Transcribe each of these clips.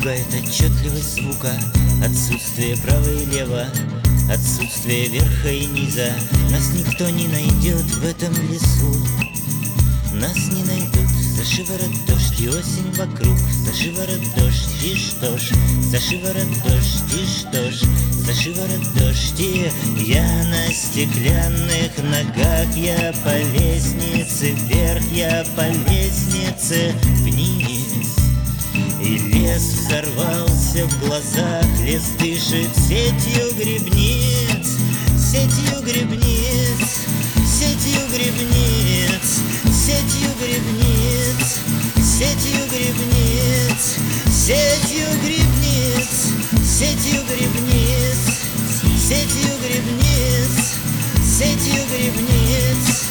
пугает отчетливость звука, отсутствие права и лева, отсутствие верха и низа. Нас никто не найдет в этом лесу, нас не найдут. За шиворот дождь и осень вокруг, за шиворот дождь и что ж, за шиворот дождь и что ж, за шиворот дождь. И я на стеклянных ногах, я по лестнице вверх, я по лестнице вниз. И лес взорвался в глазах, лес дышит сетью грибниц, сетью грибниц, сетью грибниц, сетью грибниц, сетью грибниц, сетью грибниц, сетью грибниц, сетью грибниц, сетью грибниц.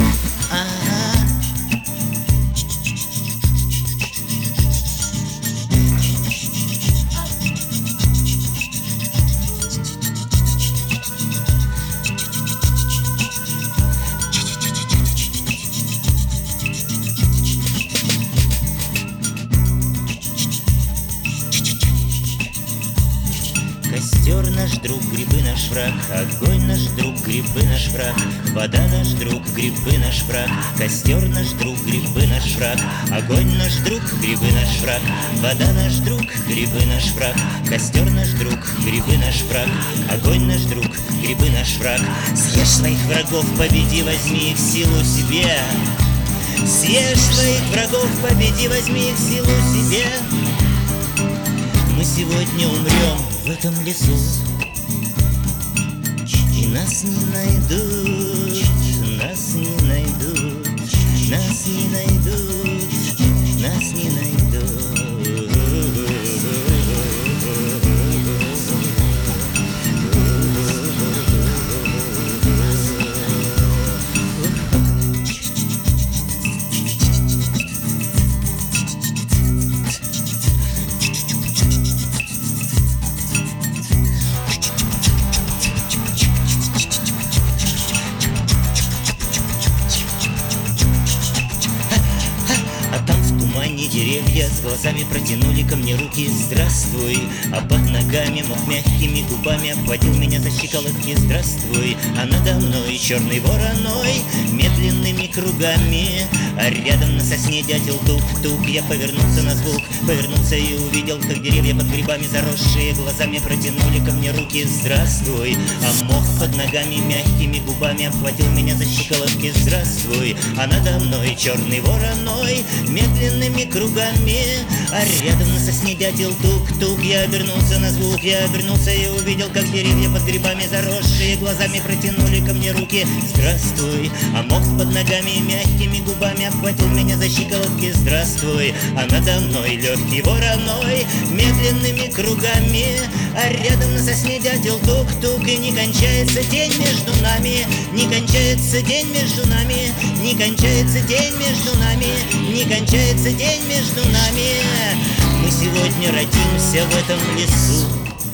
Костер наш друг, грибы наш враг, огонь наш друг, грибы наш враг, вода наш друг, грибы наш враг, костер наш друг, грибы наш враг, огонь наш друг, грибы наш враг, вода наш друг, грибы наш враг, костер наш друг, грибы наш враг, огонь наш друг, грибы наш враг. Съешь своих врагов, победи, возьми их в силу себе. Съешь своих врагов, победи, возьми их в силу себе. Мы сегодня умрем в этом лесу, и нас не найдут, нас не найдут, нас не найдут, нас не найдут. Деревья с глазами протянули ко мне руки. Здравствуй, а под ногами мох мягкими губами обхватил меня за щиколотки. Здравствуй, а надо мной черный вороной медленными кругами, а рядом на сосне дятел тук-тук. Я повернулся на звук, повернулся и увидел, как деревья под грибами заросшие глазами протянули ко мне руки. Здравствуй, а мох под ногами мягкими губами обхватил меня за щиколотки. Здравствуй, а надо мной черный вороной медленными кругами, а рядом на сосне дятел тук-тук. Я обернулся на звук, я обернулся и увидел, как деревья под грибами заросшие глазами протянули ко мне руки. Здравствуй, а мох под ногами мягкими губами обхватил меня за щиколотки. Здравствуй, а надо мной легкий вороной медленными кругами, а рядом на сосне дятел тук-тук. И не кончается день между нами, не кончается день между нами, не кончается день между нами, не кончается день между нами. Мы сегодня родимся в этом лесу.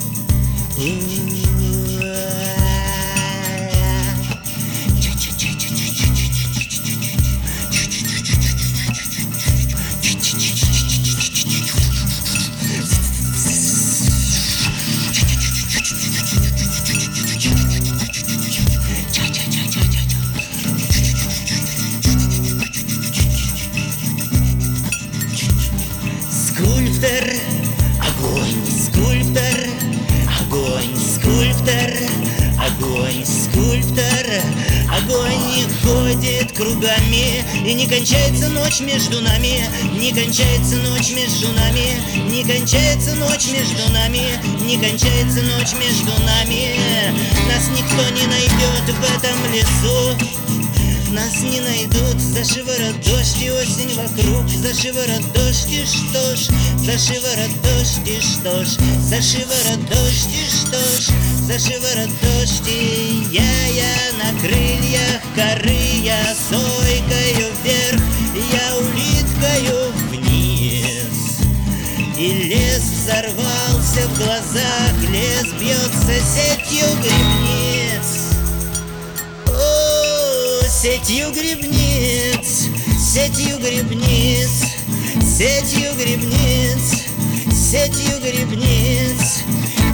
Скульптор, огонь, скульптор, огонь, скульптор, огонь, скульптор, огонь ходит кругами, и не кончается ночь между нами, не кончается ночь между нами, не кончается ночь между нами, не кончается ночь между нами. Нас никто не найдет в этом лесу, нас не найдут. За шиворот дождь и осень вокруг, за шиворот дождь и что ж, за шиворот дождь и что ж, за шиворот дождь и что ж, за шиворот дождь. И я на крыльях коры, я сойкою вверх, я улиткою вниз. И лес взорвался в глазах, лес бьется сетью грибниц. Сетью грибниц, сетью грибниц, сетью грибниц, сетью грибниц.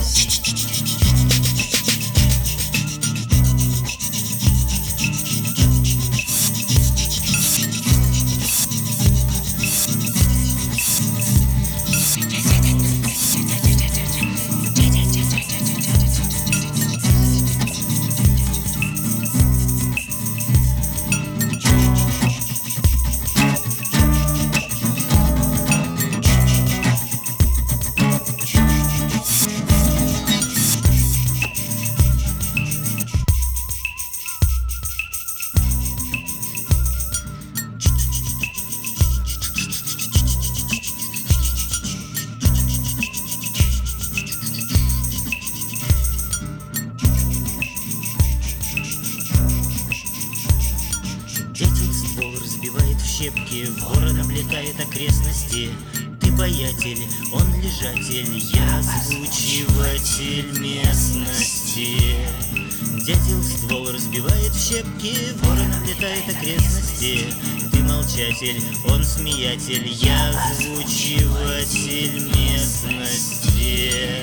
Дятел ствол разбивает в щепки, ворон облетает окрестности. Ты баятель, он лежатель, я озвучиватель местности. Дятел ствол разбивает в щепки, ворон облетает окрестности. Ты молчатель, он смеятель, я озвучиватель местности.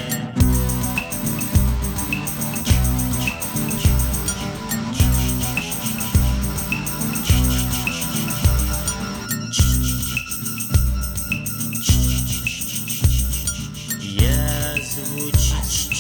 Я звучу.